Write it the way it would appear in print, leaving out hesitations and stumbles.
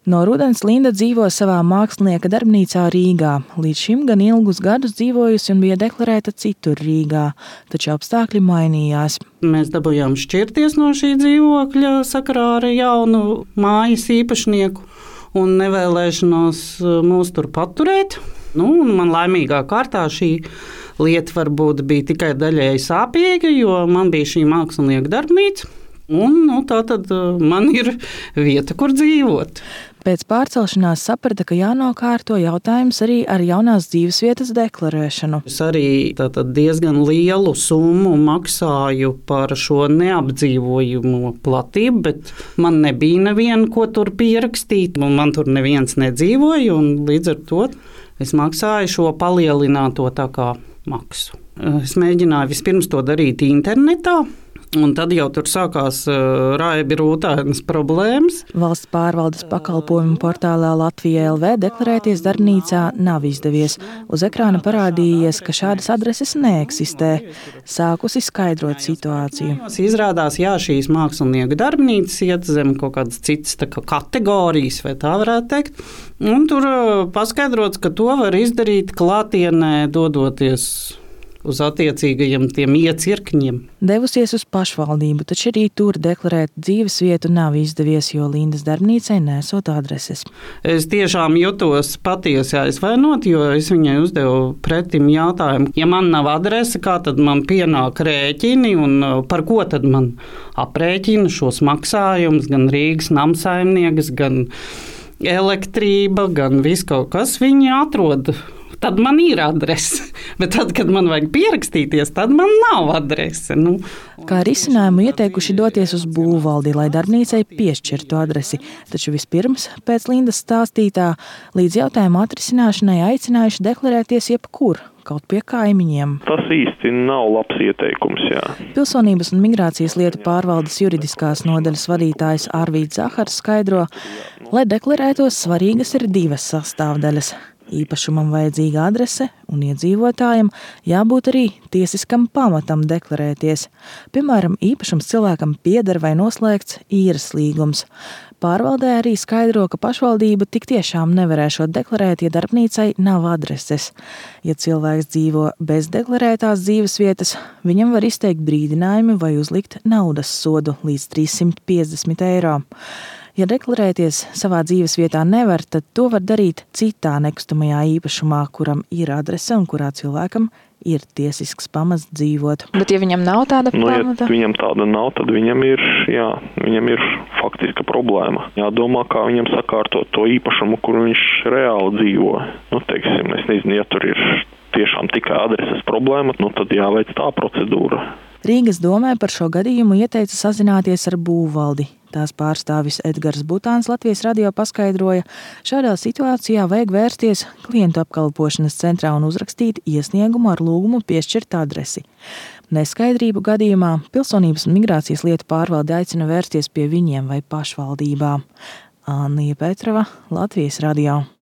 No rudens Linda dzīvo savā mākslinieka darbnīcā Rīgā. Līdz šim gan ilgus gadus dzīvojusi un bija deklarēta citur Rīgā, taču apstākļi mainījās. Mēs dabūjām šķirties no šī dzīvokļa sakarā ar jaunu mājas īpašnieku un nevēlēšanos mūs tur paturēt. Man laimīgā kārtā šī lieta varbūt bija tikai daļēji sāpīga, jo man bija šī mākslinieka darbnīca. Tātad man ir vieta, kur dzīvot. Pēc pārcelšanās saprata, ka jānokārto jautājums arī ar jaunās dzīvesvietas deklarēšanu. Es arī diezgan lielu summu maksāju par šo neapdzīvojumu platību, bet man nebija neviena, ko tur pierakstīt. Man tur neviens nedzīvoja, un līdz ar to es maksāju šo palielināto maksu. Es mēģināju vispirms to darīt internetā. Un tad jau tur sākās raibi rūtainas problēmas. Valsts pārvaldes pakalpojumu portālā Latvija LV deklarēties darbnīcā nav izdevies. Uz ekrāna parādījies, ka šādas adreses neeksistē. Sākusi skaidrot situāciju. Izrādās, šīs mākslinieka darbnīcas iet zem kaut kādas citas kategorijas, vai tā varētu teikt. Un tur paskaidrots, ka to var izdarīt klātienē, dodoties uz attiecīgajiem tiem iecirkņiem. Devusies uz pašvaldību, taču arī tur deklarēt dzīvesvietu nav izdevies, jo Lindas darbnīcai nesot adreses. Es tiešām jutos patiesi aizvainot, jo es viņai uzdevu pretim jautājumu, ja man nav adrese, kā tad man pienāk rēķini un par ko tad man aprēķina šos maksājumus, gan Rīgas namsaimnieks, gan elektrība, gan viss kaut kas viņi atrod. Tad man ir adrese, bet tad, kad man vajag pierakstīties, tad man nav adrese. Kā risinājumu ieteikuši doties uz būvvaldi, lai darbnīcai piešķirtu adresi, taču vispirms, pēc Lindas stāstītā, līdz jautājuma atrisināšanai aicinājuši deklarēties jebkur, kaut pie kaimiņiem. Tas īsti nav labs ieteikums, jā. Pilsonības un migrācijas lietu pārvaldes juridiskās nodaļas vadītājs Arvīds Zahars skaidro, lai deklarētos svarīgas ir divas sastāvdaļas. Īpašumam vajadzīga adrese un iedzīvotājiem jābūt arī tiesiskam pamatam deklarēties. Piemēram, īpašums cilvēkam pieder vai noslēgts īres līgums. Pārvaldē arī skaidro, ka pašvaldība tik tiešām nevarēšot deklarēt, ja darbnīcai nav adreses. Ja cilvēks dzīvo bez deklarētās dzīvesvietas, viņam var izteikt brīdinājumi vai uzlikt naudas sodu līdz 350 eiro. Ja deklarēties savā dzīvesvietā nevar, tad to var darīt citā nekustamajā īpašumā, kuram ir adrese un kurā cilvēkam ir tiesisks pamats dzīvot. Bet ja viņam nav tāda pamata? Ja viņam tāda nav, tad viņam ir faktiska problēma. Jādomā, kā viņam sakārtot to īpašumu, kur viņš reāli dzīvo. Es nezinu, ja tur ir tiešām tikai adreses problēma, tad jāveic tā procedūra. Rīgas domē par šo gadījumu ieteica sazināties ar būvvaldi. Tās pārstāvis Edgars Butāns Latvijas radio paskaidroja, šādā situācijā vajag vērsties klientu apkalpošanas centrā un uzrakstīt iesniegumu ar lūgumu piešķirt adresi. Neskaidrību gadījumā Pilsonības un migrācijas lietu pārvalde aicina vērsties pie viņiem vai pašvaldībām. Annija Petrova, Latvijas radio.